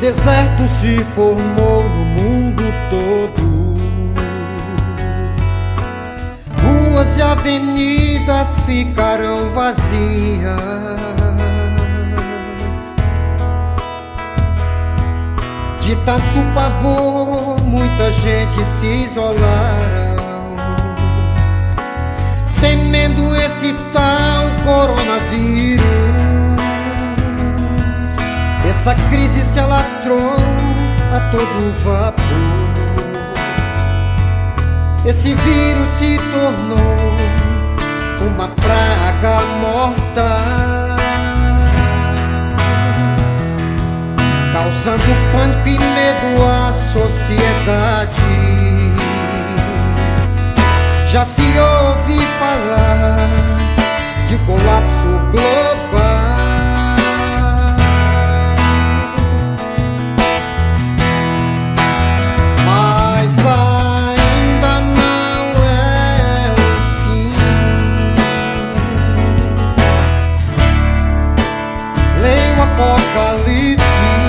deserto se formou no mundo todo. Ruas e avenidas ficarão vazias. De tanto pavor, muita gente se isolaram, temendo esse tal coronavírus. Essa crise se alastrou a todo vapor. Esse vírus se tornou uma praga mortal, causando pânico e medo à sociedade. Já se ouve falar de colapso global. Apocalipse,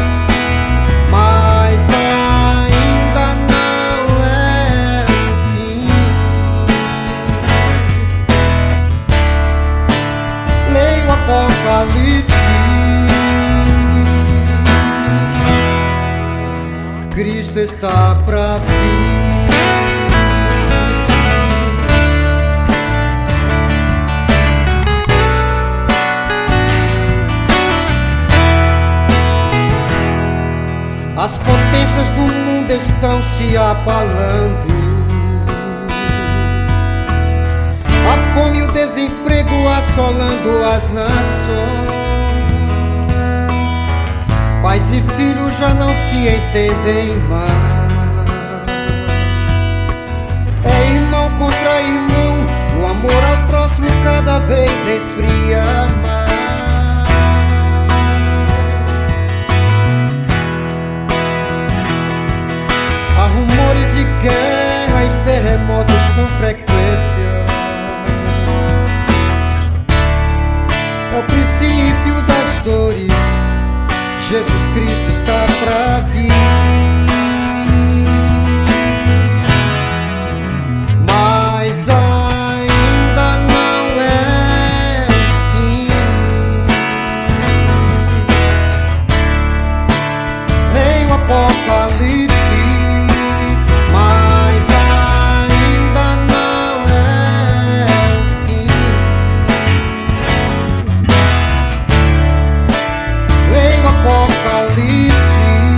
mas ainda não é o fim. Leio o Apocalipse. Cristo está pra vir. As potências do mundo estão se abalando. A fome e o desemprego assolando as nações. Pais e filhos já não se entendem mais. É irmão contra irmão, o amor ao próximo cada vez esfria mais. Rumores de guerra e terremotos com frequência. É o princípio das dores. Jesus Cristo está pra vir. Mas ainda não é o fim. Leio o Apocalipse.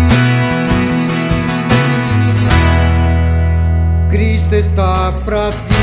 Cristo está pra vir.